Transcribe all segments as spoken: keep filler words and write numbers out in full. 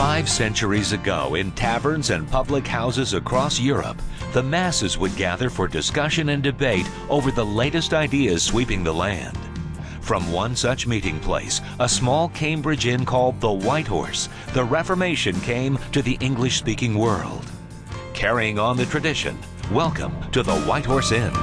Five centuries ago, in taverns and public houses across Europe, the masses would gather for discussion and debate over the latest ideas sweeping the land. From one such meeting place, a small Cambridge inn called the White Horse, the Reformation came to the English-speaking world. Carrying on the tradition, welcome to the White Horse Inn.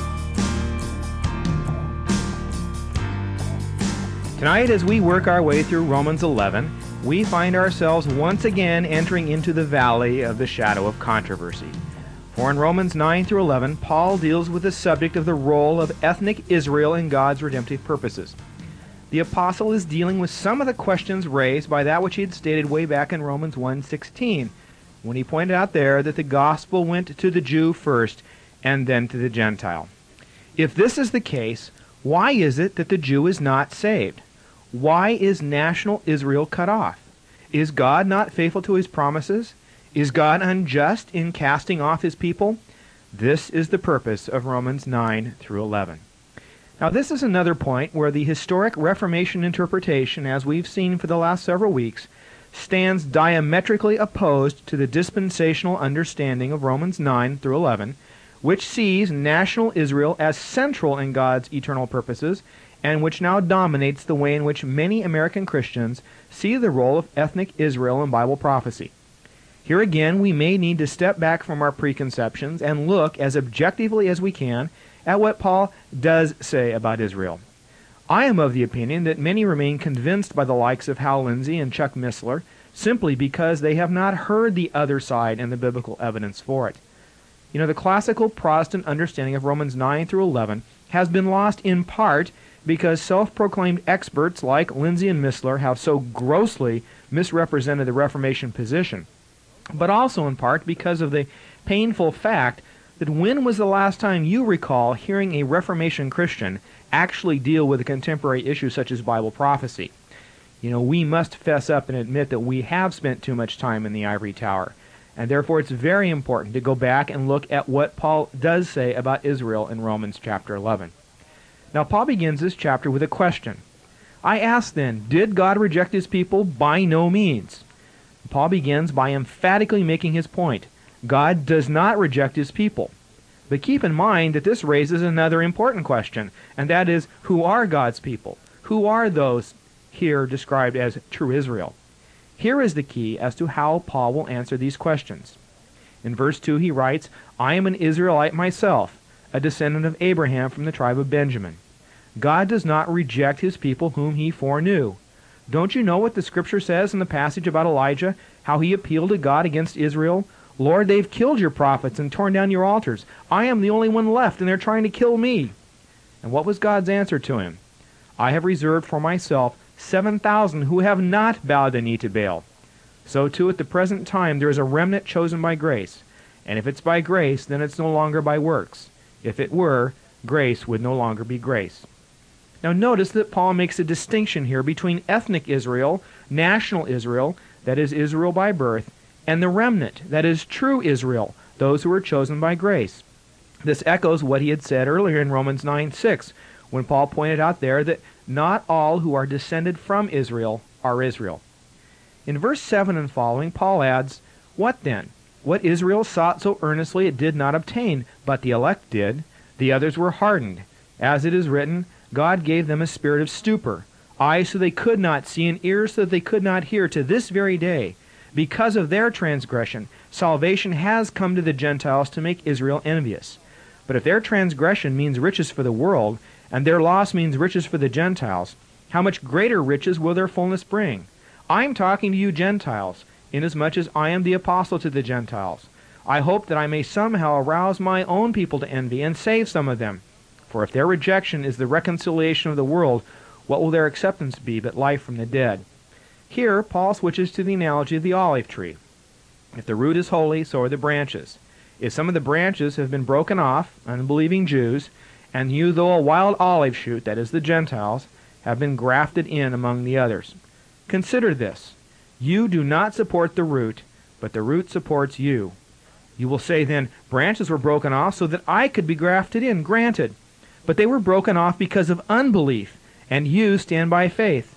Tonight, as we work our way through Romans eleven, we find ourselves once again entering into the valley of the shadow of controversy. For in Romans nine through eleven, Paul deals with the subject of the role of ethnic Israel in God's redemptive purposes. The apostle is dealing with some of the questions raised by that which he had stated way back in Romans one sixteen, when he pointed out there that the gospel went to the Jew first and then to the Gentile. If this is the case, why is it that the Jew is not saved? Why is national Israel cut off? Is God not faithful to his promises? Is God unjust in casting off his people? This is the purpose of Romans nine through eleven. Now, this is another point where the historic Reformation interpretation, as we've seen for the last several weeks, stands diametrically opposed to the dispensational understanding of Romans nine through eleven, which sees national Israel as central in God's eternal purposes, and which now dominates the way in which many American Christians see the role of ethnic Israel in Bible prophecy. Here again, we may need to step back from our preconceptions and look as objectively as we can at what Paul does say about Israel. I am of the opinion that many remain convinced by the likes of Hal Lindsey and Chuck Missler simply because they have not heard the other side and the biblical evidence for it. You know, the classical Protestant understanding of Romans nine through eleven has been lost in part because self-proclaimed experts like Lindsey and Missler have so grossly misrepresented the Reformation position, but also in part because of the painful fact that when was the last time you recall hearing a Reformation Christian actually deal with a contemporary issue such as Bible prophecy? You know, we must fess up and admit that we have spent too much time in the ivory tower, and therefore it's very important to go back and look at what Paul does say about Israel in Romans chapter eleven. Now, Paul begins this chapter with a question. I ask then, did God reject his people? By no means. Paul begins by emphatically making his point. God does not reject his people. But keep in mind that this raises another important question, and that is, who are God's people? Who are those here described as true Israel? Here is the key as to how Paul will answer these questions. In verse two he writes, I am an Israelite myself, a descendant of Abraham from the tribe of Benjamin. God does not reject his people whom he foreknew. Don't you know what the scripture says in the passage about Elijah, how he appealed to God against Israel? Lord, they've killed your prophets and torn down your altars. I am the only one left, and they're trying to kill me. And what was God's answer to him? I have reserved for myself seven thousand who have not bowed the knee to Baal. So too at the present time there is a remnant chosen by grace. And if it's by grace, then it's no longer by works. If it were, grace would no longer be grace. Now notice that Paul makes a distinction here between ethnic Israel, national Israel, that is Israel by birth, and the remnant, that is true Israel, those who are chosen by grace. This echoes what he had said earlier in Romans nine six, when Paul pointed out there that not all who are descended from Israel are Israel. In verse seven and following, Paul adds, What then? What Israel sought so earnestly it did not obtain, but the elect did. The others were hardened. As it is written, God gave them a spirit of stupor, eyes so they could not see, and ears so that they could not hear, to this very day. Because of their transgression, salvation has come to the Gentiles to make Israel envious. But if their transgression means riches for the world, and their loss means riches for the Gentiles, how much greater riches will their fullness bring? I'm talking to you Gentiles, inasmuch as I am the apostle to the Gentiles. I hope that I may somehow arouse my own people to envy and save some of them. For if their rejection is the reconciliation of the world, what will their acceptance be but life from the dead? Here, Paul switches to the analogy of the olive tree. If the root is holy, so are the branches. If some of the branches have been broken off, unbelieving Jews, and you, though a wild olive shoot, that is the Gentiles, have been grafted in among the others. Consider this. You do not support the root, but the root supports you. You will say then, branches were broken off so that I could be grafted in. Granted. But they were broken off because of unbelief, and you stand by faith.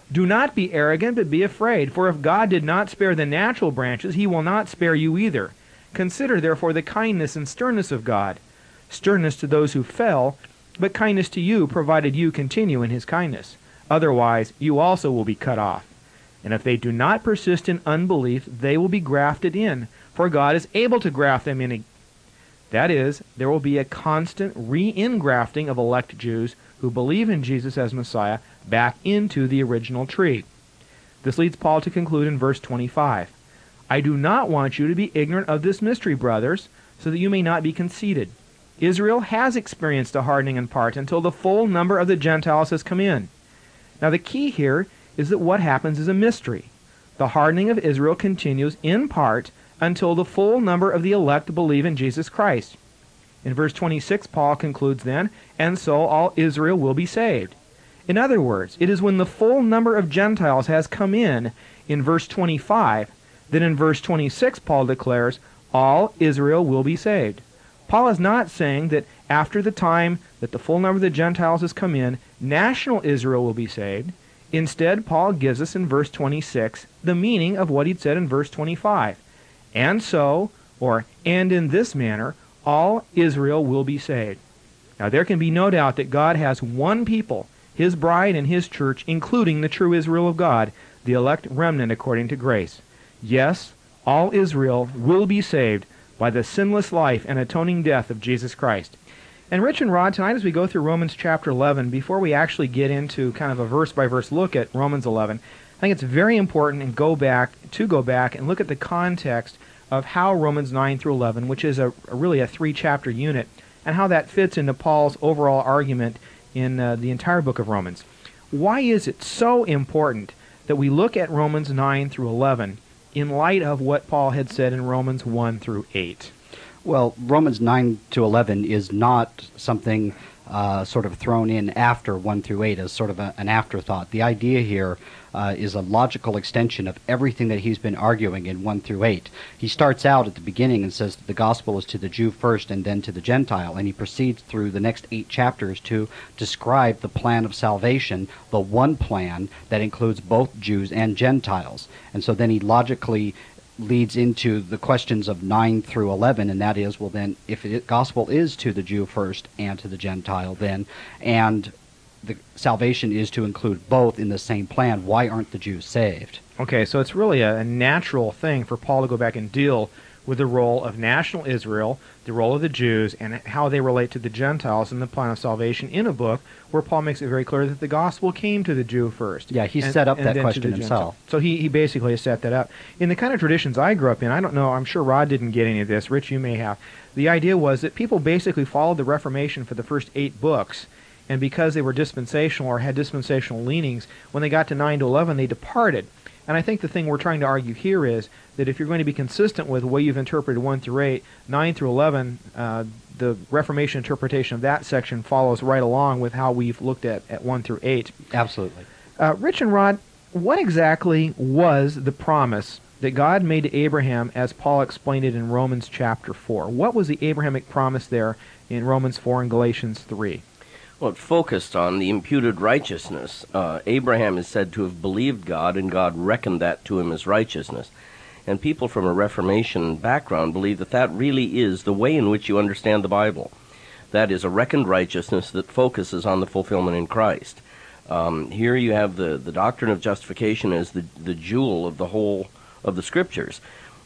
Do not be arrogant, but be afraid, for if God did not spare the natural branches, he will not spare you either. Consider therefore the kindness and sternness of God. Sternness to those who fell, but kindness to you, provided you continue in his kindness. Otherwise you also will be cut off. And if they do not persist in unbelief, they will be grafted in, for God is able to graft them in. That is, there will be a constant re-ingrafting of elect Jews who believe in Jesus as Messiah back into the original tree. This leads Paul to conclude in verse twenty-five. I do not want you to be ignorant of this mystery, brothers, so that you may not be conceited. Israel has experienced a hardening in part until the full number of the Gentiles has come in. Now the key here is that what happens is a mystery. The hardening of Israel continues in part until the full number of the elect believe in Jesus Christ. In verse twenty-six, Paul concludes then, and so all Israel will be saved. In other words, it is when the full number of Gentiles has come in, in verse twenty-five, that in verse twenty-six Paul declares, all Israel will be saved. Paul is not saying that after the time that the full number of the Gentiles has come in, national Israel will be saved. Instead, Paul gives us in verse twenty-six the meaning of what he'd said in verse twenty-five. And so, or and in this manner, all Israel will be saved. Now there can be no doubt that God has one people, his bride and his church, including the true Israel of God, the elect remnant according to grace. Yes, all Israel will be saved by the sinless life and atoning death of Jesus Christ. And Rich and Rod, tonight as we go through Romans chapter eleven, before we actually get into kind of a verse-by-verse look at Romans eleven, I think it's very important and go back to go back and look at the context of how Romans nine through eleven, which is a, a really a three-chapter unit, and how that fits into Paul's overall argument in uh, the entire book of Romans. Why is it so important that we look at Romans nine through eleven in light of what Paul had said in Romans one through eight? Well, Romans nine to eleven is not something uh, sort of thrown in after one through eight as sort of a, an afterthought. The idea here uh, is a logical extension of everything that he's been arguing in one through eight. He starts out at the beginning and says that the gospel is to the Jew first and then to the Gentile, and he proceeds through the next eight chapters to describe the plan of salvation, the one plan that includes both Jews and Gentiles. And so then he logically leads into the questions of nine through eleven, and that is, well then, if the gospel is to the Jew first and to the Gentile then, and the salvation is to include both in the same plan, why aren't the Jews saved? Okay, so it's really a, a natural thing for Paul to go back and deal with the role of national Israel, the role of the Jews, and how they relate to the Gentiles in the plan of salvation in a book where Paul makes it very clear that the gospel came to the Jew first. Yeah, he and, set up and that then question to the himself. Gentile. So he, he basically has set that up. In the kind of traditions I grew up in, I don't know, I'm sure Rod didn't get any of this, Rich, you may have. The idea was that people basically followed the Reformation for the first eight books, and because they were dispensational or had dispensational leanings, when they got to nine to eleven, they departed. And I think the thing we're trying to argue here is that if you're going to be consistent with the way you've interpreted one through eight, nine through eleven, uh, the Reformation interpretation of that section follows right along with how we've looked at, at one through eight. Absolutely. Uh, Rich and Rod, what exactly was the promise that God made to Abraham as Paul explained it in Romans chapter four? What was the Abrahamic promise there in Romans four and Galatians three? Well, it focused on the imputed righteousness. Uh, Abraham is said to have believed God, and God reckoned that to him as righteousness. And people from a Reformation background believe that that really is the way in which you understand the Bible. That is a reckoned righteousness that focuses on the fulfillment in Christ. Um, here you have the, the doctrine of justification as the, the jewel of the whole of the Scriptures.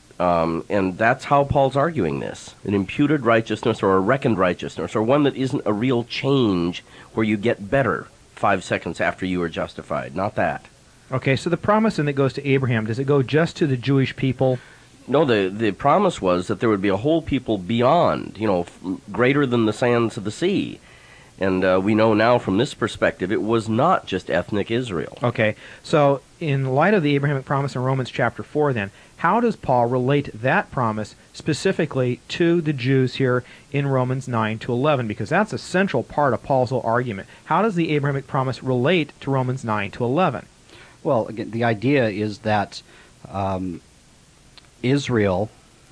Um, and that's how Paul's arguing this. An imputed righteousness or a reckoned righteousness, or one that isn't a real change where you get better five seconds after you are justified. Not that. Okay, so the promise then that goes to Abraham, does it go just to the Jewish people? No, the, the promise was that there would be a whole people beyond, you know, f- greater than the sands of the sea. And uh, we know now from this perspective it was not just ethnic Israel. Okay, so in light of the Abrahamic promise in Romans chapter four then, how does Paul relate that promise specifically to the Jews here in Romans nine to eleven? Because that's a central part of Paul's whole argument. How does the Abrahamic promise relate to Romans nine to eleven? Well, again, the idea is that um, Israel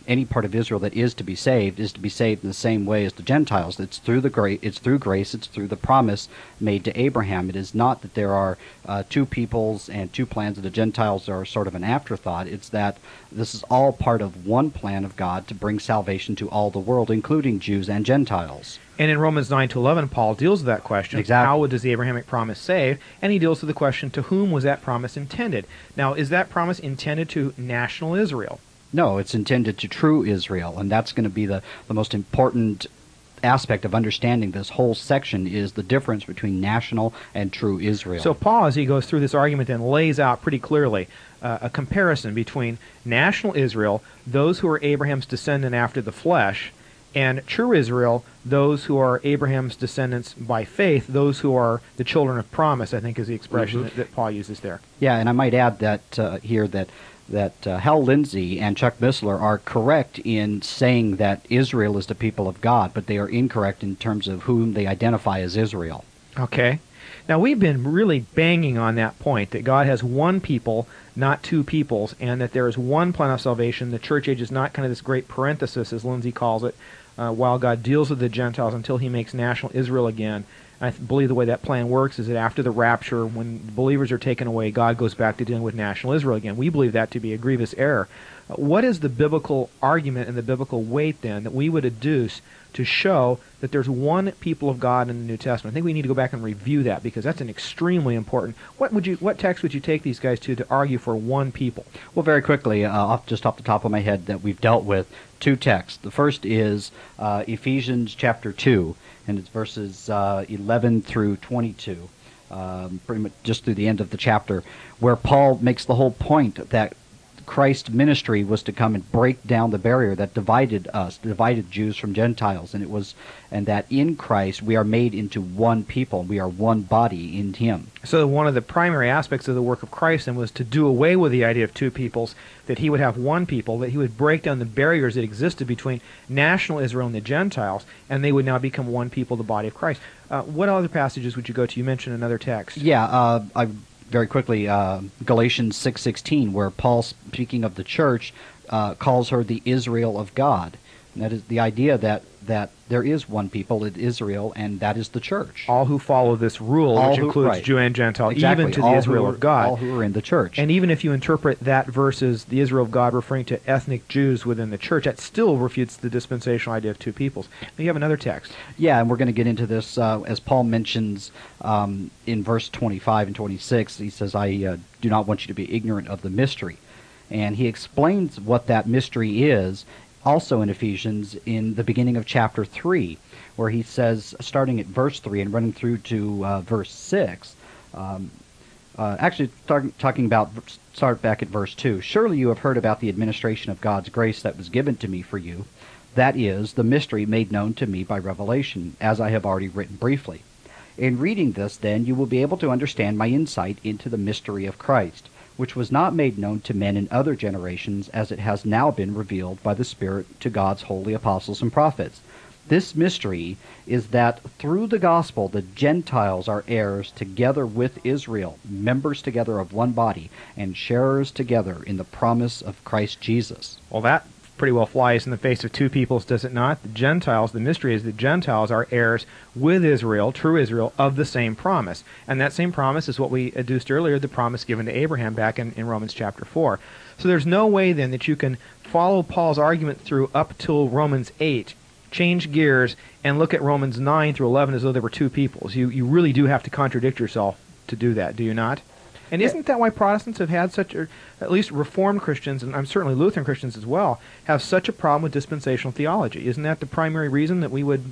any part of Israel that is to be saved is to be saved in the same way as the Gentiles. It's through the gra- it's through grace, it's through the promise made to Abraham. It is not that there are uh, two peoples and two plans of the Gentiles are sort of an afterthought. It's that this is all part of one plan of God to bring salvation to all the world, including Jews and Gentiles. And in Romans nine to eleven, Paul deals with that question. Exactly. How does the Abrahamic promise save? And he deals with the question, to whom was that promise intended? Now, is that promise intended to national Israel? No, it's intended to true Israel, and that's going to be the, the most important aspect of understanding this whole section is the difference between national and true Israel. So Paul, as he goes through this argument, then lays out pretty clearly uh, a comparison between national Israel, those who are Abraham's descendant after the flesh, and true Israel, those who are Abraham's descendants by faith, those who are the children of promise, I think is the expression mm-hmm. that, that Paul uses there. Yeah, and I might add that uh, here that that uh, Hal Lindsey and Chuck Missler are correct in saying that Israel is the people of God, but they are incorrect in terms of whom they identify as Israel. Okay. Now, we've been really banging on that point, that God has one people, not two peoples, and that there is one plan of salvation. The church age is not kind of this great parenthesis, as Lindsey calls it, uh, while God deals with the Gentiles until he makes national Israel again. I th- believe the way that plan works is that after the rapture, when believers are taken away, God goes back to dealing with national Israel again. We believe that to be a grievous error. Uh, what is the biblical argument and the biblical weight, then, that we would adduce to show that there's one people of God in the New Testament? I think we need to go back and review that, because that's an extremely important. What would you, what text would you take these guys to to argue for one people? Well, very quickly, uh, off, just off the top of my head, that we've dealt with two texts. The first is uh, Ephesians chapter two, and it's verses uh, eleven through twenty-two, um, pretty much just through the end of the chapter, where Paul makes the whole point that Christ's ministry was to come and break down the barrier that divided us, divided Jews from Gentiles, and it was, and that in Christ we are made into one people, we are one body in Him. So one of the primary aspects of the work of Christ then was to do away with the idea of two peoples, that He would have one people, that He would break down the barriers that existed between national Israel and the Gentiles, and they would now become one people, the body of Christ. Uh, what other passages would you go to? You mentioned another text. Yeah, uh, I. Very quickly, uh, Galatians six sixteen, where Paul, speaking of the church, uh, calls her the Israel of God. And that is the idea that, that there is one people in Israel, and that is the church. All who follow this rule, all which who, includes right. Jew and Gentile, exactly. even to all the Israel are, of God. All who are in the church. And even if you interpret that verse as the Israel of God referring to ethnic Jews within the church, that still refutes the dispensational idea of two peoples. Now you have another text. Yeah, and we're going to get into this uh, as Paul mentions um, in verse twenty-five and twenty-six. He says, I uh, do not want you to be ignorant of the mystery. And he explains what that mystery is also in Ephesians in the beginning of chapter three, where he says, starting at verse three and running through to uh, verse six, um, uh, actually tar- talking about, start back at verse two, surely you have heard about the administration of God's grace that was given to me for you, that is, the mystery made known to me by revelation, as I have already written briefly. In reading this, then, you will be able to understand my insight into the mystery of Christ, which was not made known to men in other generations, as it has now been revealed by the Spirit to God's holy apostles and prophets. This mystery is that through the gospel the Gentiles are heirs together with Israel, members together of one body, and sharers together in the promise of Christ Jesus. Well, that pretty well flies in the face of two peoples, does it not? The Gentiles, the mystery is that Gentiles are heirs with Israel, true Israel, of the same promise. And that same promise is what we adduced earlier, the promise given to Abraham back in, in Romans chapter four. So there's no way then that you can follow Paul's argument through up till Romans eight, change gears, and look at Romans nine through eleven as though there were two peoples. You, you really do have to contradict yourself to do that, do you not? And isn't that why Protestants have had such, or at least Reformed Christians, and I'm certainly Lutheran Christians as well, have such a problem with dispensational theology? Isn't that the primary reason that we would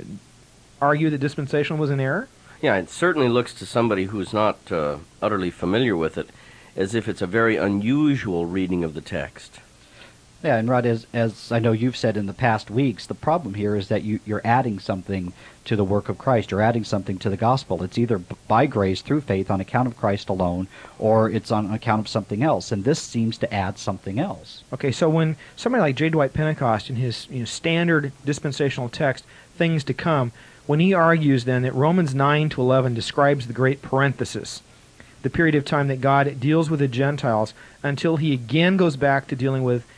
argue that dispensational was an error? Yeah, it certainly looks to somebody who's not uh, utterly familiar with it as if it's a very unusual reading of the text. Yeah, and Rod, as, as I know you've said in the past weeks, the problem here is that you, you're adding something to the work of Christ. You're adding something to the gospel. It's either by grace through faith on account of Christ alone, or it's on account of something else. And this seems to add something else. Okay, so when somebody like J. Dwight Pentecost in his you know, standard dispensational text, Things to Come, when he argues then that Romans nine to eleven describes the great parenthesis, the period of time that God deals with the Gentiles until he again goes back to dealing with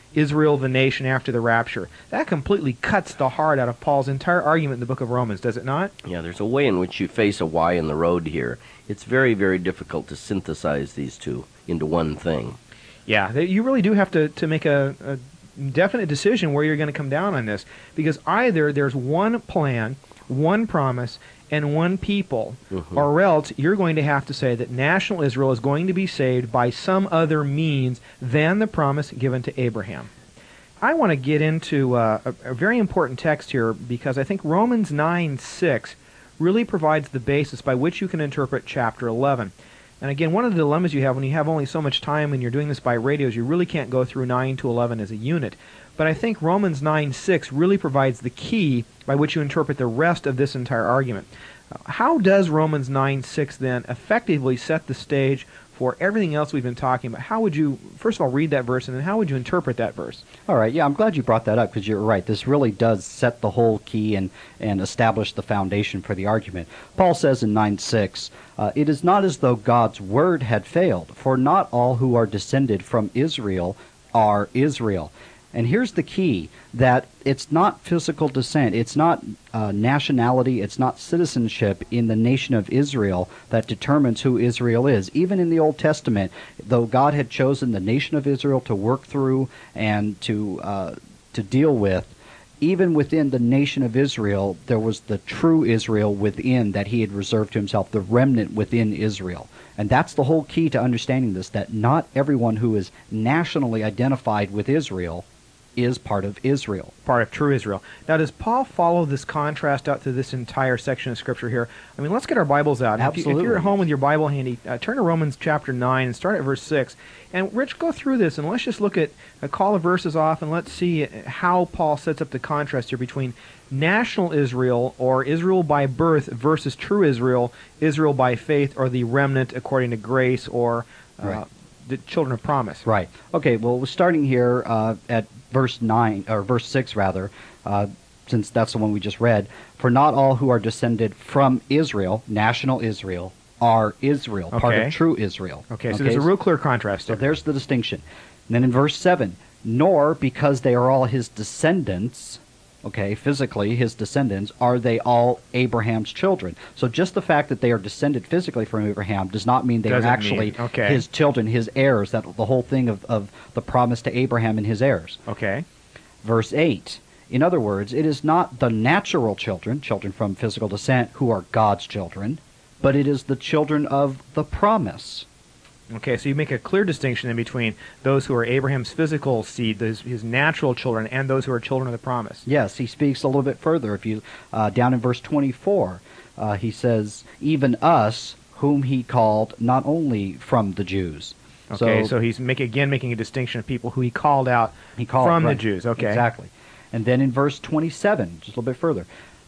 Israel the nation after the rapture. That completely cuts the heart out of Paul's entire argument in the book of Romans, does it not? Yeah, there's a way in which you face a Y in the road here. It's very, very difficult to synthesize these two into one thing. Yeah, you really do have to, to make a, a definite decision where you're going to come down on this, because either there's one plan, one promise, and one people, mm-hmm. or else you're going to have to say that national Israel is going to be saved by some other means than the promise given to Abraham. I want to get into uh, a, a very important text here, because I think Romans nine six really provides the basis by which you can interpret chapter eleven. And again, one of the dilemmas you have when you have only so much time and you're doing this by radio is you really can't go through nine to eleven as a unit. But I think Romans nine six really provides the key by which you interpret the rest of this entire argument. Uh, how does Romans nine six then effectively set the stage for everything else we've been talking about? How would you, first of all, read that verse, and then how would you interpret that verse? All right, yeah, I'm glad you brought that up, because you're right. This really does set the whole key and, and establish the foundation for the argument. Paul says in nine six, uh, it is not as though God's word had failed, for not all who are descended from Israel are Israel. And here's the key, that it's not physical descent, it's not uh, nationality, it's not citizenship in the nation of Israel that determines who Israel is. Even in the Old Testament, though God had chosen the nation of Israel to work through and to uh, to deal with, even within the nation of Israel, there was the true Israel within that he had reserved to himself, the remnant within Israel. And that's the whole key to understanding this, that not everyone who is nationally identified with Israel is part of Israel. Part of true Israel. Now, does Paul follow this contrast out through this entire section of Scripture here? I mean, let's get our Bibles out. Absolutely. If, you, if you're at home with your Bible handy, uh, turn to Romans chapter nine and start at verse six. And, Rich, go through this, and let's just look at, uh, call the verses off, and let's see how Paul sets up the contrast here between national Israel, or Israel by birth, versus true Israel, Israel by faith, or the remnant according to grace, or uh, right. the children of promise. Right. Okay, well, we're starting here uh, at verse nine, or verse six rather, uh, since that's the one we just read. For not all who are descended from Israel, national Israel, are Israel, okay. part of true Israel. Okay, so okay? there's a real clear contrast So there. there's the distinction. And then in verse seven, nor because they are all his descendants, okay, physically his descendants, are they all Abraham's children. So just the fact that they are descended physically from Abraham does not mean they Doesn't are actually mean, okay. his children, his heirs, that the whole thing of, of the promise to Abraham and his heirs. Okay. Verse eight, in other words, it is not the natural children, children from physical descent, who are God's children, but it is the children of the promise. Okay, so you make a clear distinction in between those who are Abraham's physical seed, those, his natural children, and those who are children of the promise. Yes, he speaks a little bit further. If you uh, down in verse twenty-four, uh, he says, even us, whom he called not only from the Jews. Okay, so, so he's make, again making a distinction of people who he called out he called, from right, the Jews. Okay, exactly. And then in verse twenty-seven, just a little bit further,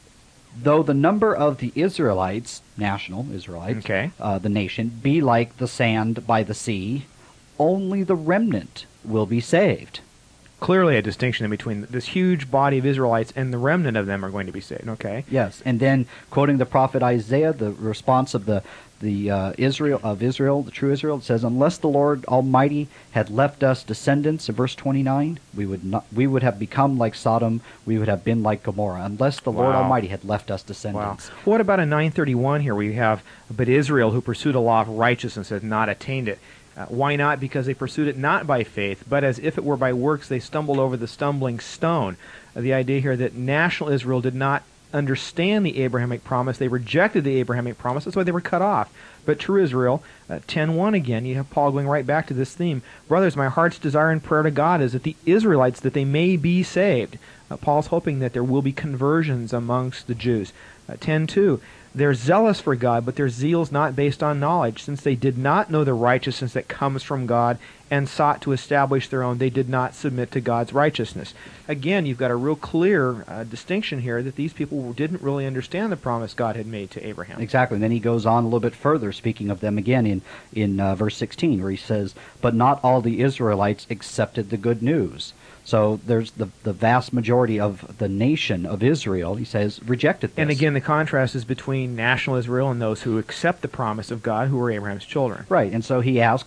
though the number of the Israelites, national Israelites, okay. uh, the nation, be like the sand by the sea, only the remnant will be saved. Clearly a distinction in between this huge body of Israelites and the remnant of them are going to be saved. Okay. Yes, and then quoting the prophet Isaiah, the response of the the uh, Israel of Israel, the true Israel, it says, "Unless the Lord Almighty had left us descendants," in verse twenty-nine, we would not, we would have become like Sodom, we would have been like Gomorrah. Unless the wow. Lord Almighty had left us descendants. Wow. What about in nine thirty-one here, where you have, but Israel, who pursued a law of righteousness, has not attained it? Uh, why not? Because they pursued it not by faith, but as if it were by works, they stumbled over the stumbling stone. Uh, the idea here that national Israel did not understand the Abrahamic promise. They rejected the Abrahamic promise. That's why they were cut off. But true Israel, uh, ten one again, you have Paul going right back to this theme. Brothers, my heart's desire and prayer to God is that the Israelites, that they may be saved. Uh, Paul's hoping that there will be conversions amongst the Jews. Uh, ten two, they're zealous for God, but their zeal's not based on knowledge. Since they did not know the righteousness that comes from God and sought to establish their own, they did not submit to God's righteousness. Again, you've got a real clear uh, distinction here that these people didn't really understand the promise God had made to Abraham. Exactly. And then he goes on a little bit further, speaking of them again in, in uh, verse sixteen, where he says, but not all the Israelites accepted the good news. So there's the the vast majority of the nation of Israel, he says, rejected this. And again, the contrast is between national Israel and those who accept the promise of God, who are Abraham's children. Right. And so he asks,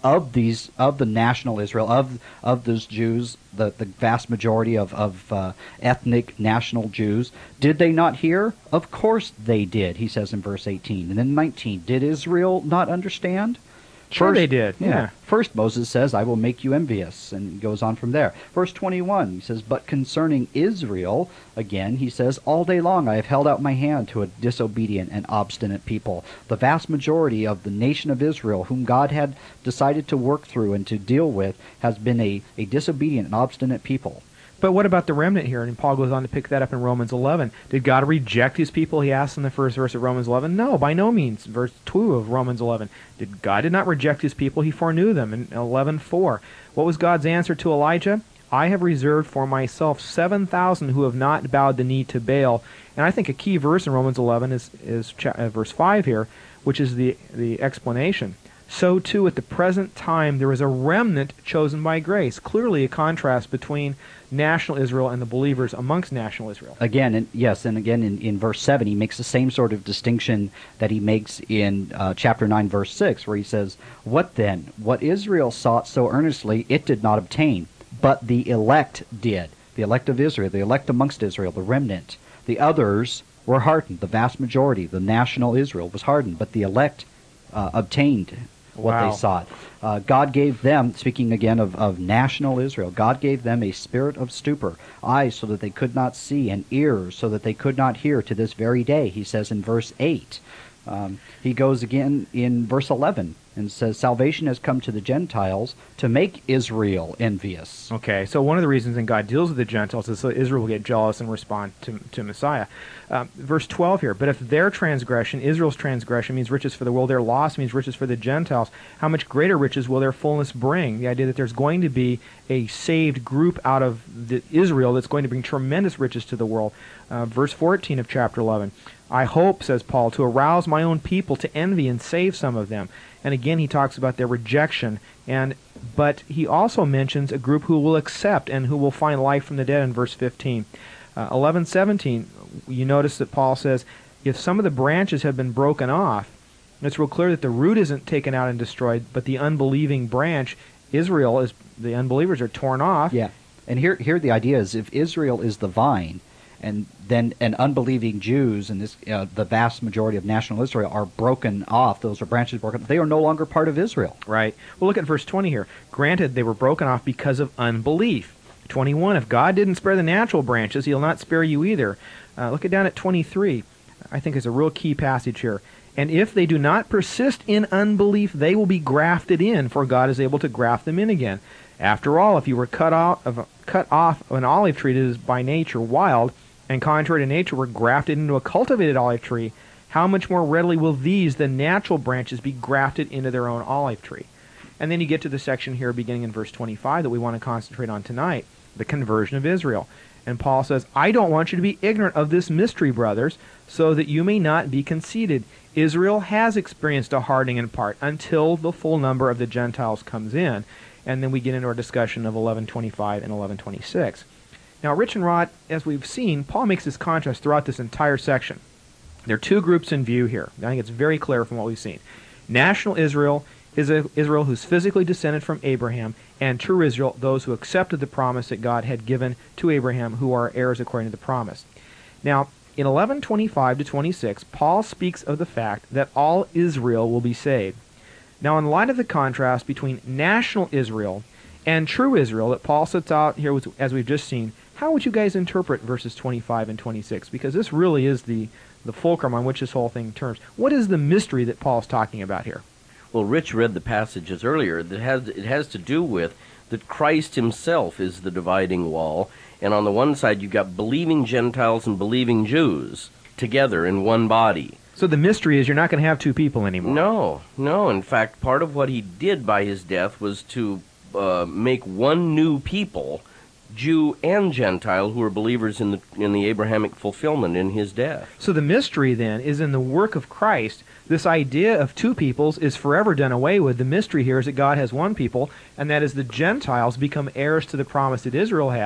of these of the national Israel, of of those Jews, the, the vast majority of, of uh, ethnic national Jews. Did they not hear? Of course they did, he says in verse eighteen. And then nineteen, did Israel not understand? Sure First, they did, yeah. yeah. First Moses says, I will make you envious, and he goes on from there. Verse twenty-one, he says, but concerning Israel, again, he says, all day long I have held out my hand to a disobedient and obstinate people. The vast majority of the nation of Israel, whom God had decided to work through and to deal with, has been a, a disobedient and obstinate people. But what about the remnant here? And Paul goes on to pick that up in Romans eleven. Did God reject his people, he asks in the first verse of Romans eleven? No, by no means. Verse two of Romans eleven. Did God did not reject his people, he foreknew them in eleven four. What was God's answer to Elijah? I have reserved for myself seven thousand who have not bowed the knee to Baal. And I think a key verse in Romans eleven is, is cha- uh, verse five here, which is the, the explanation. So too at the present time there is a remnant chosen by grace. Clearly a contrast between national Israel and the believers amongst national Israel. Again, and yes, and again in, in verse seven, he makes the same sort of distinction that he makes in uh, chapter nine, verse six, where he says, what then? What Israel sought so earnestly, it did not obtain, but the elect did. The elect of Israel, the elect amongst Israel, the remnant. The others were hardened. The vast majority, the national Israel, was hardened, but the elect uh, obtained what Wow. they sought. Uh, God gave them, speaking again of, of national Israel, God gave them a spirit of stupor, eyes so that they could not see, and ears so that they could not hear to this very day, he says in verse eight. Um, he goes again in verse eleven and says, salvation has come to the Gentiles to make Israel envious. Okay, so one of the reasons that God deals with the Gentiles is so Israel will get jealous and respond to, to Messiah. Um, verse twelve here, but if their transgression, Israel's transgression, means riches for the world, their loss means riches for the Gentiles, how much greater riches will their fullness bring? The idea that there's going to be a saved group out of the Israel that's going to bring tremendous riches to the world. Uh, verse fourteen of chapter eleven, I hope, says Paul, to arouse my own people to envy and save some of them. And again, he talks about their rejection. And but he also mentions a group who will accept and who will find life from the dead in verse fifteen. Uh, eleven seventeen, you notice that Paul says, if some of the branches have been broken off, it's real clear that the root isn't taken out and destroyed, but the unbelieving branch, Israel, is the unbelievers are torn off. Yeah, and here, here the idea is if Israel is the vine, and then and unbelieving Jews and this uh, the vast majority of national Israel are broken off, those are branches broken, they are no longer part of Israel. Right. Well, look at verse twenty here. Granted, they were broken off because of unbelief. twenty-one, if God didn't spare the natural branches, he'll not spare you either. Uh, look at down at twenty-three. I think is a real key passage here. And if they do not persist in unbelief, they will be grafted in, for God is able to graft them in again. After all, if you were cut off of cut off of an olive tree that is by nature wild, and contrary to nature were grafted into a cultivated olive tree, how much more readily will these, the natural branches, be grafted into their own olive tree? And then you get to the section here beginning in verse twenty-five that we want to concentrate on tonight, the conversion of Israel. And Paul says, I don't want you to be ignorant of this mystery, brothers, so that you may not be conceited. Israel has experienced a hardening in part until the full number of the Gentiles comes in. And then we get into our discussion of eleven twenty-five and eleven twenty-six. Now, Rich and Rod, as we've seen, Paul makes this contrast throughout this entire section. There are two groups in view here. I think it's very clear from what we've seen. National Israel is a Israel who's physically descended from Abraham, and true Israel, those who accepted the promise that God had given to Abraham, who are heirs according to the promise. Now, in eleven twenty-five to twenty-six, Paul speaks of the fact that all Israel will be saved. Now, in light of the contrast between national Israel and true Israel that Paul sets out here, as we've just seen, how would you guys interpret verses twenty-five and twenty-six? Because this really is the, the fulcrum on which this whole thing turns. What is the mystery that Paul's talking about here? Well, Rich read the passages earlier. That has it has to do with that Christ himself is the dividing wall, and on the one side you've got believing Gentiles and believing Jews together in one body. So the mystery is you're not going to have two people anymore. No, no. In fact, part of what he did by his death was to uh, make one new people, Jew and Gentile, who are believers in the in the Abrahamic fulfillment in his death. So the mystery then is in the work of Christ. This idea of two peoples is forever done away with. The mystery here is that God has one people, and that is the Gentiles become heirs to the promise that Israel had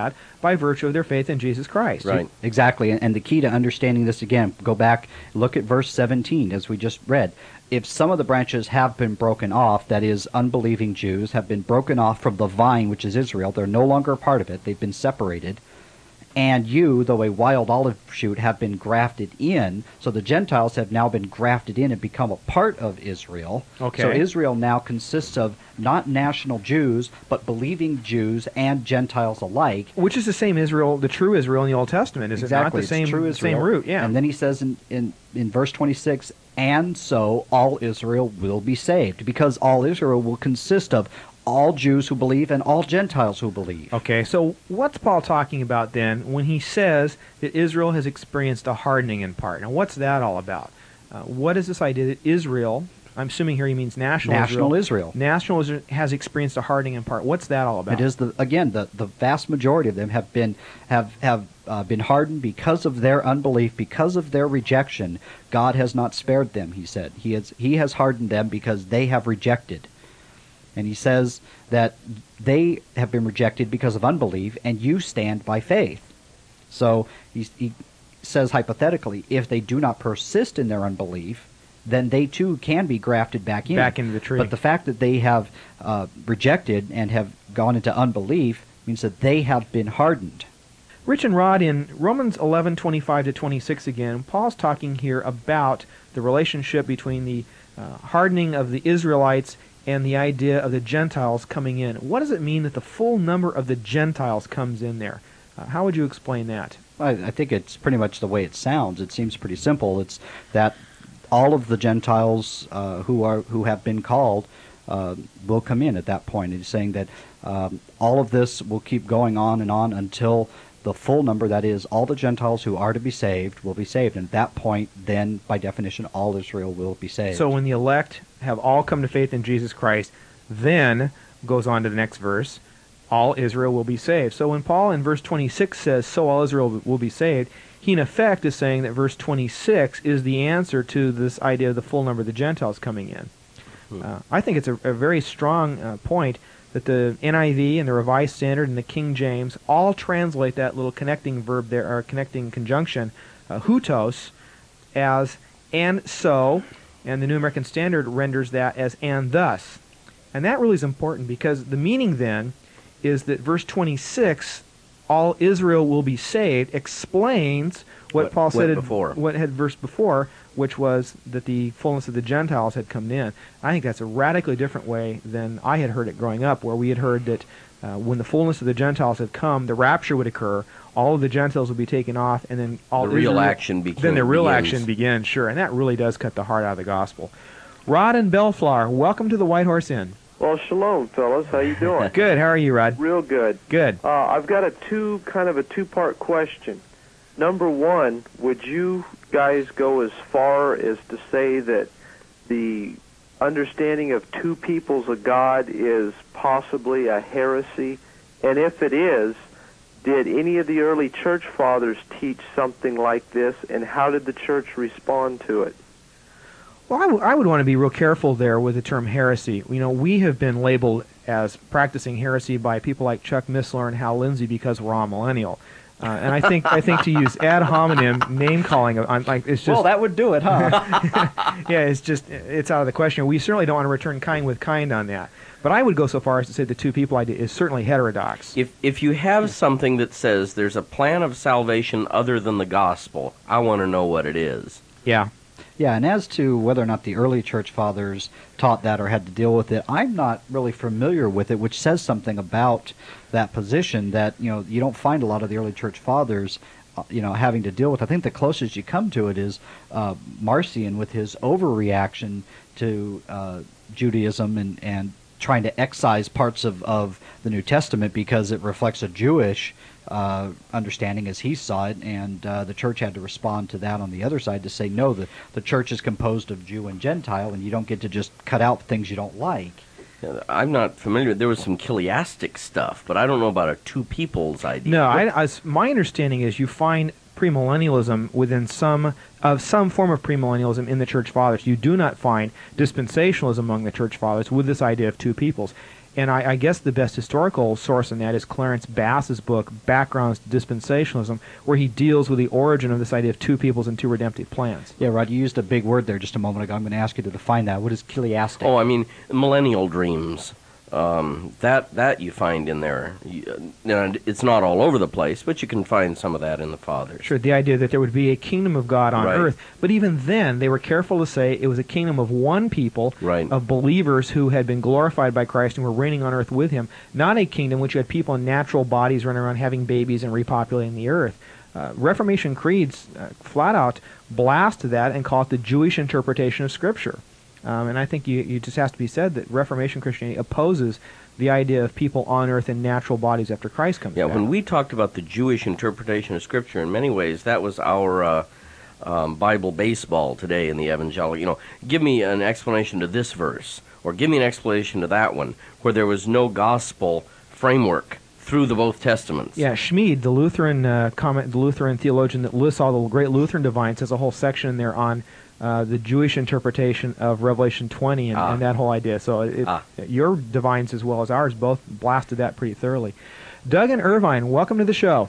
by virtue of their faith in Jesus Christ. Right. Exactly. And, and the key to understanding this, again, go back, look at verse seventeen, as we just read. If some of the branches have been broken off, that is, unbelieving Jews, have been broken off from the vine, which is Israel, they're no longer a part of it, they've been separated, and you, though a wild olive shoot, have been grafted in, so the Gentiles have now been grafted in and become a part of Israel. Okay. So Israel now consists of not national Jews, but believing Jews and Gentiles alike. Which is the same Israel, the true Israel in the Old Testament, is Exactly. it not? The It's same, true same Israel. root, yeah. And then he says in, in, in verse twenty-six, and so all Israel will be saved, because all Israel will consist of all Jews who believe and all Gentiles who believe. Okay, so what's Paul talking about then when he says that Israel has experienced a hardening in part? Now, what's that all about? Uh, what is this idea that Israel, I'm assuming here he means national, National Israel, Israel. national Israel has experienced a hardening in part. What's that all about? It is the again the, the vast majority of them have been have have uh, been hardened because of their unbelief, because of their rejection. God has not spared them. He said he has he has hardened them because they have rejected. And he says that they have been rejected because of unbelief, and you stand by faith. So he, he says hypothetically, if they do not persist in their unbelief, then they too can be grafted back in. Back into the tree. But the fact that they have uh, rejected and have gone into unbelief means that they have been hardened. Rich and Rod, in Romans eleven twenty-five to twenty-six again, Paul's talking here about the relationship between the uh, hardening of the Israelites and the idea of the Gentiles coming in. What does it mean that the full number of the Gentiles comes in there? Uh, how would you explain that? I, I think it's pretty much the way it sounds. It seems pretty simple. It's that all of the Gentiles uh, who are who have been called uh, will come in at that point. It's saying that um, all of this will keep going on and on until the full number, that is, all the Gentiles who are to be saved, will be saved. And at that point, then, by definition, all Israel will be saved. So when the elect have all come to faith in Jesus Christ, then, goes on to the next verse, all Israel will be saved. So when Paul in verse twenty-six says, so all Israel will be saved, he in effect is saying that verse twenty-six is the answer to this idea of the full number of the Gentiles coming in. Hmm. Uh, I think it's a, a very strong uh, point that the N I V and the Revised Standard and the King James all translate that little connecting verb there, or connecting conjunction, uh, hutos, as and so, and the New American Standard renders that as and thus. And that really is important, because the meaning then is that verse twenty-six, all Israel will be saved, explains what, what Paul said had, before. what had verse before, which was that the fullness of the Gentiles had come in. I think that's a radically different way than I had heard it growing up, where we had heard that uh, when the fullness of the Gentiles had come, the rapture would occur, all of the Gentiles would be taken off, and then all the real Israel, action begins. Then the real begins. action begins, sure, and that really does cut the heart out of the gospel. Rod and Bellflower, welcome to the White Horse Inn. Well, shalom, fellas. How you doing? Good. How are you, Rod? Real good. Good. Uh, I've got a two kind of a two-part question. Number one, would you guys go as far as to say that the understanding of two peoples of God is possibly a heresy? And if it is, did any of the early church fathers teach something like this, and how did the church respond to it? Well, I, w- I would want to be real careful there with the term heresy. You know, we have been labeled as practicing heresy by people like Chuck Missler and Hal Lindsey because we're all millennial. Uh, and I think I think to use ad hominem name calling, on like it's just well, that would do it, huh? yeah, it's just it's out of the question. We certainly don't want to return kind with kind on that. But I would go so far as to say the two people idea is certainly heterodox. If if you have something that says there's a plan of salvation other than the gospel, I want to know what it is. Yeah. Yeah, and as to whether or not the early church fathers taught that or had to deal with it, I'm not really familiar with it, which says something about that position that, you know, you don't find a lot of the early church fathers, uh, you know, having to deal with. I think the closest you come to it is uh, Marcion with his overreaction to uh, Judaism and, and trying to excise parts of, of the New Testament because it reflects a Jewish uh, understanding as he saw it, and uh, the church had to respond to that on the other side to say, no, the, the church is composed of Jew and Gentile, and you don't get to just cut out things you don't like. I'm not familiar. There was some chiliastic stuff, but I don't know about a two peoples idea. No, I, I, my understanding is you find premillennialism within some of some form of premillennialism in the church fathers. You do not find dispensationalism among the church fathers with this idea of two peoples. And I, I guess the best historical source in that is Clarence Bass's book, Backgrounds to Dispensationalism, where he deals with the origin of this idea of two peoples and two redemptive plans. Yeah, Rod, you used a big word there just a moment ago. I'm going to ask you to define that. What is chiliastic? Oh, I mean, millennial dreams. Um, that that you find in there. You, you know, it's not all over the place, but you can find some of that in the Fathers. Sure, the idea that there would be a kingdom of God on Right. earth. But even then, they were careful to say it was a kingdom of one people, Right. of believers who had been glorified by Christ and were reigning on earth with him, not a kingdom which had people in natural bodies running around having babies and repopulating the earth. Uh, Reformation creeds uh, flat out blast that and call it the Jewish interpretation of Scripture. Um, and I think you, you just has to be said that Reformation Christianity opposes the idea of people on earth in natural bodies after Christ comes Yeah, back. when we talked about the Jewish interpretation of Scripture, in many ways, that was our uh, um, Bible baseball today in the evangelical. You know, give me an explanation to this verse, or give me an explanation to that one, where there was no gospel framework through the both testaments. Yeah, Schmid, the Lutheran uh, comment, the Lutheran theologian that lists all the great Lutheran divines, has a whole section in there on uh, the Jewish interpretation of Revelation twenty and, Ah. and that whole idea. So it, Ah. your divines as well as ours both blasted that pretty thoroughly. Doug and Irvine, welcome to the show.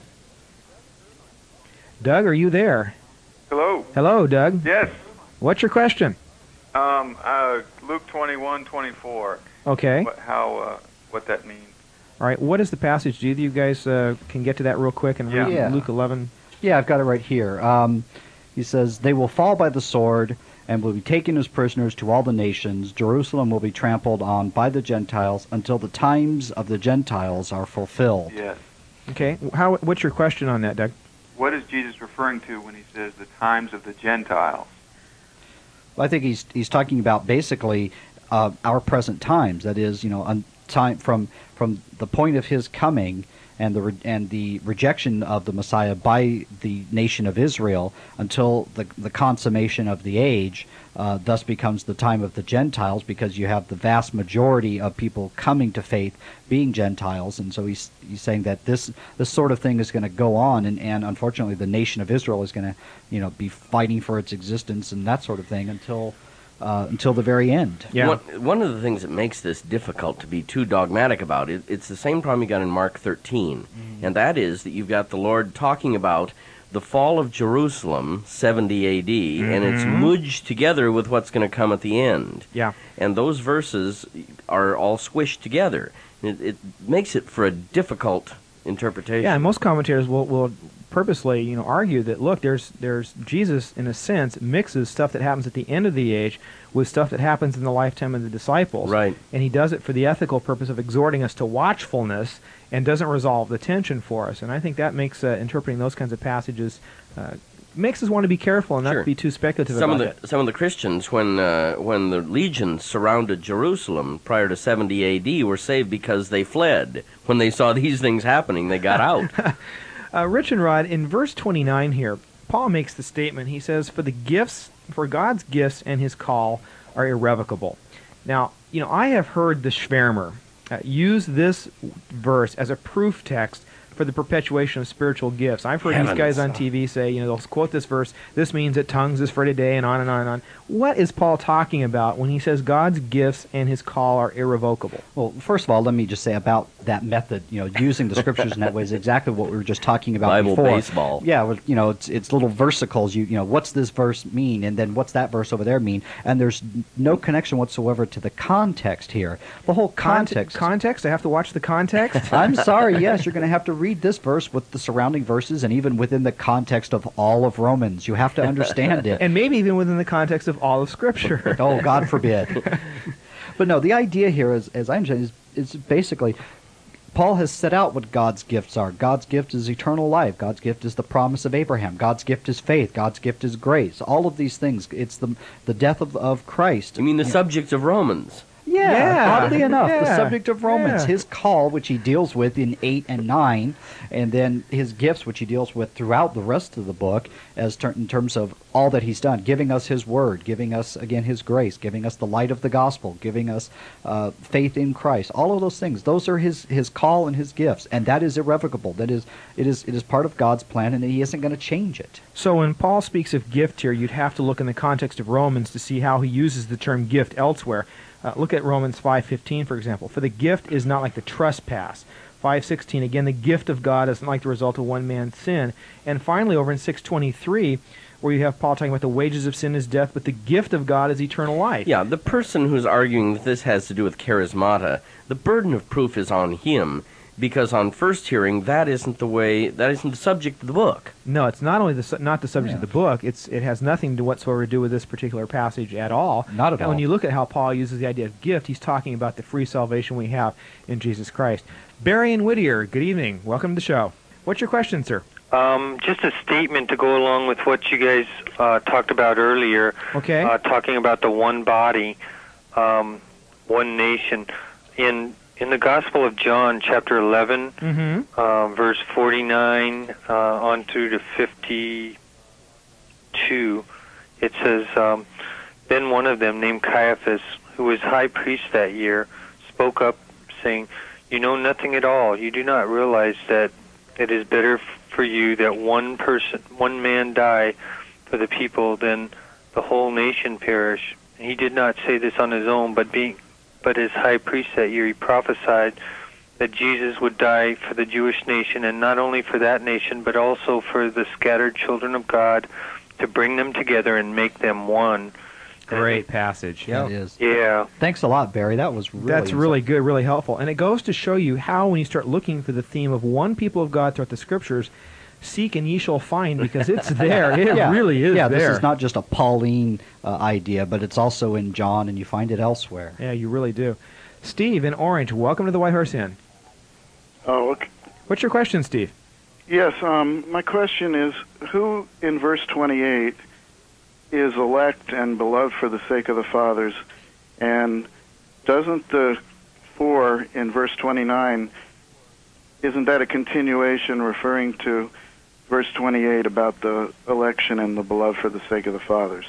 Doug, are you there? Hello. Hello, Doug. Yes. What's your question? Um, uh, Luke twenty-one, twenty-four. Okay. What, how, uh, what that means. All right. What is the passage? Do either of you guys uh, can get to that real quick and read Yeah. Luke eleven? Yeah, I've got it right here. Um, he says, "They will fall by the sword and will be taken as prisoners to all the nations. Jerusalem will be trampled on by the Gentiles until the times of the Gentiles are fulfilled." Yes. Okay. How? What's your question on that, Doug? What is Jesus referring to when he says the times of the Gentiles? Well, I think he's he's talking about basically uh, our present times. That is, you know, on time from from the point of his coming and the re- and the rejection of the Messiah by the nation of Israel until the the consummation of the age. Uh, thus becomes the time of the Gentiles, because you have the vast majority of people coming to faith being Gentiles, and so he's he's saying that this this sort of thing is going to go on, and, and unfortunately the nation of Israel is going to, you know, be fighting for its existence and that sort of thing until uh, until the very end. Yeah. One, one of the things that makes this difficult to be too dogmatic about it, it's the same problem you got in Mark thirteen, Mm-hmm. and that is that you've got the Lord talking about the fall of Jerusalem, seventy A D, and it's Mm-hmm. mudged together with what's going to come at the end. Yeah. And those verses are all squished together. It, it makes it for a difficult interpretation. Yeah, and most commentators will, will purposely, you know, argue that look, there's there's Jesus in a sense mixes stuff that happens at the end of the age with stuff that happens in the lifetime of the disciples. Right. And he does it for the ethical purpose of exhorting us to watchfulness and doesn't resolve the tension for us. And I think that makes uh, interpreting those kinds of passages uh, makes us want to be careful and Sure. not be too speculative Some of about the it. some of the Christians, when uh, when the legions surrounded Jerusalem prior to seventy A D, were saved because they fled. When they saw these things happening, they got out. Uh, Rich and Rod, in verse twenty-nine here, Paul makes the statement. He says, "For the gifts, for God's gifts and His call are irrevocable." Now, you know, I have heard the Schwärmer uh, use this verse as a proof text for the perpetuation of spiritual gifts. I've heard Heavens. these guys on T V say, you know, they'll quote this verse, this means that tongues is for today, and on and on and on. What is Paul talking about when he says God's gifts and His call are irrevocable? Well, first of all, let me just say about that method, you know, using the scriptures in that way is exactly what we were just talking about Bible before. baseball. Yeah, well, you know, it's it's little versicles. You you know, what's this verse mean, and then what's that verse over there mean, and there's no connection whatsoever to the context here. The whole Cont- context. context? I have to watch the context? I'm sorry. Yes, you're going to have to read this verse with the surrounding verses, and even within the context of all of Romans, you have to understand it. And maybe even within the context of all of Scripture. Oh, God forbid. But no, the idea here, is, as I understand, is, is basically Paul has set out what God's gifts are. God's gift is eternal life. God's gift is the promise of Abraham. God's gift is faith. God's gift is grace. All of these things. It's the the death of, of Christ. You mean the subject of Romans? Yeah, Yeah, oddly enough, the yeah, subject of Romans, yeah. his call, which he deals with in eight and nine, and then his gifts, which he deals with throughout the rest of the book, as ter- in terms of all that he's done, giving us his word, giving us, again, his grace, giving us the light of the gospel, giving us uh, faith in Christ, all of those things. Those are his, his call and his gifts, and that is irrevocable. That is, it is, it is part of God's plan, and he isn't going to change it. So when Paul speaks of gift here, you'd have to look in the context of Romans to see how he uses the term gift elsewhere. Uh, look at Romans five fifteen, for example. For the gift is not like the trespass. five sixteen, again, the gift of God isn't like the result of one man's sin. And finally, over in six twenty-three, where you have Paul talking about the wages of sin is death, but the gift of God is eternal life. Yeah, the person who's arguing that this has to do with charismata, the burden of proof is on him, because on first hearing, that isn't the way, that isn't the subject of the book. No, it's not only the su- not the subject Yeah. of the book. It's it has nothing to whatsoever to do with this particular passage at all. Not at and all. When you look at how Paul uses the idea of gift, he's talking about the free salvation we have in Jesus Christ. Barry and Whittier, good evening. Welcome to the show. What's your question, sir? Um, just a statement to go along with what you guys uh, talked about earlier. Okay. Uh, talking about the one body, um, one nation. In in the Gospel of John, chapter eleven, Mm-hmm. uh, verse forty-nine uh, on through to fifty-two, it says, um, Then one of them, named Caiaphas, who was high priest that year, spoke up, saying, You know nothing at all. You do not realize that it is better f- for you that one person, one man die for the people than the whole nation perish. And he did not say this on his own, but being, but as high priest that year, he prophesied that Jesus would die for the Jewish nation, and not only for that nation, but also for the scattered children of God, to bring them together and make them one. Great passage. That is. Yeah. Thanks a lot, Barry. That was really That's really insightful. good, really helpful. And it goes to show you how, when you start looking for the theme of one people of God throughout the Scriptures, seek and ye shall find, because it's there. It Yeah. really is yeah, there. this is not just a Pauline uh, idea, but it's also in John, and you find it elsewhere. Yeah, you really do. Steve in Orange, welcome to the White Horse Inn. Oh, okay. What's your question, Steve? Yes, um, my question is, who in verse twenty-eight is elect and beloved for the sake of the fathers, and doesn't the four in verse twenty-nine, isn't that a continuation referring to verse twenty-eight about the election and the beloved for the sake of the fathers?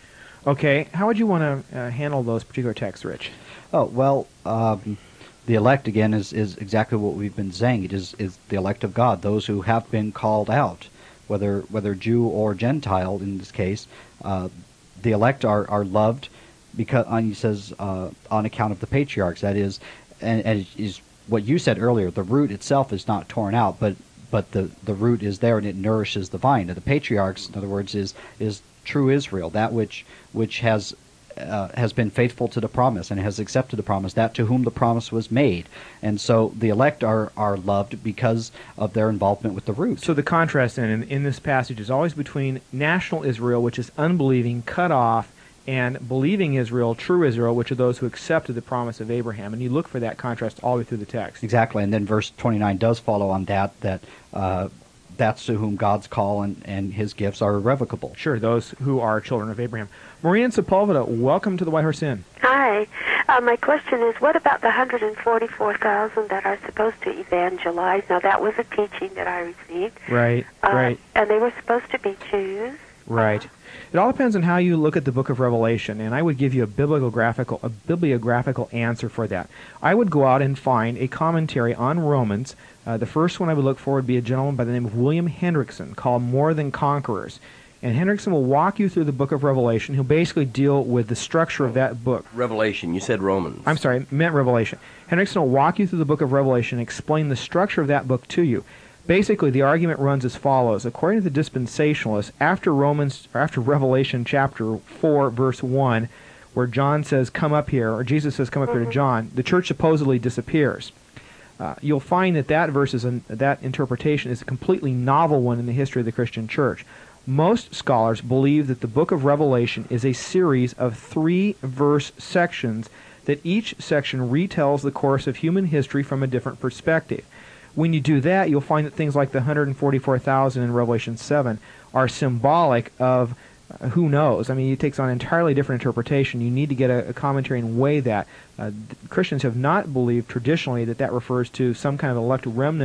Okay, how would you want to uh, handle those particular texts, Rich? Oh, well, um, the elect, again, is, is exactly what we've been saying. It is, is the elect of God, those who have been called out, whether whether Jew or Gentile in this case. Uh, the elect are, are loved because, and he says, uh, on account of the patriarchs. That is, and, and it is what you said earlier, the root itself is not torn out, but but the, the root is there and it nourishes the vine. And the patriarchs, in other words, is is true Israel, that which which has uh, has been faithful to the promise and has accepted the promise, that to whom the promise was made. And so the elect are, are loved because of their involvement with the root. So the contrast then in, in this passage is always between national Israel, which is unbelieving, cut off, and believing Israel, true Israel, which are those who accepted the promise of Abraham. And you look for that contrast all the way through the text. Exactly, and then verse twenty-nine does follow on that, that uh, that's to whom God's call and, and his gifts are irrevocable. Sure, those who are children of Abraham. Maria and Sepulveda, welcome to the White Horse Inn. Hi. Uh, my question is, what about the one hundred forty-four thousand that are supposed to evangelize? Now, that was a teaching that I received. Right, Uh, right, And they were supposed to be Jews. right. It all depends on how you look at the book of Revelation, and I would give you a bibliographical a bibliographical answer for that. I would go out and find a commentary on Romans. Uh, the first one I would look for would be a gentleman by the name of William Hendrickson, called More Than Conquerors. And Hendrickson will walk you through the book of Revelation. He'll basically deal with the structure of that book. Revelation. You said Romans. I'm sorry, I meant Revelation. Hendrickson will walk you through the book of Revelation and explain the structure of that book to you. Basically, the argument runs as follows. According to the dispensationalists, after Romans, or after Revelation chapter four, verse one, where John says, come up here, or Jesus says, come up here to John, the church supposedly disappears. Uh, you'll find that that verse is an, that interpretation is a completely novel one in the history of the Christian church. Most scholars believe that the book of Revelation is a series of three verse sections, that each section retells the course of human history from a different perspective. When you do that, you'll find that things like the one hundred forty-four thousand in Revelation seven are symbolic of uh, who knows. I mean, it takes on an entirely different interpretation. You need to get a, a commentary and weigh that. Uh, Christians have not believed traditionally that that refers to some kind of elect remnant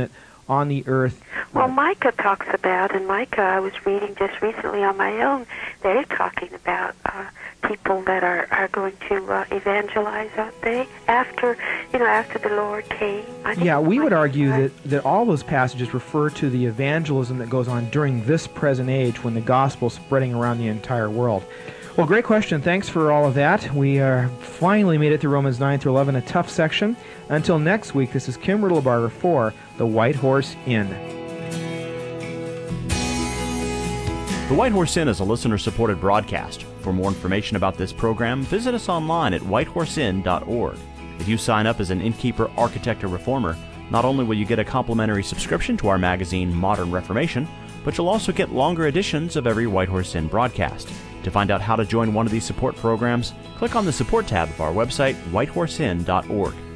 on the earth. Well, Micah talks about, and Micah, I was reading just recently on my own, they're talking about uh, people that are, are going to uh, evangelize, aren't they? After, you know, after the Lord came. I think Yeah, we would Micah argue said. that, that all those passages refer to the evangelism that goes on during this present age when the gospel's spreading around the entire world. Well, great question. Thanks for all of that. We uh, finally made it through Romans nine through eleven, a tough section. Until next week, this is Kim Riddlebarger for The White Horse Inn. The White Horse Inn is a listener-supported broadcast. For more information about this program, visit us online at white horse inn dot org. If you sign up as an innkeeper, architect, or reformer, not only will you get a complimentary subscription to our magazine, Modern Reformation, but you'll also get longer editions of every White Horse Inn broadcast. To find out how to join one of these support programs, click on the Support tab of our website, white horse inn dot org.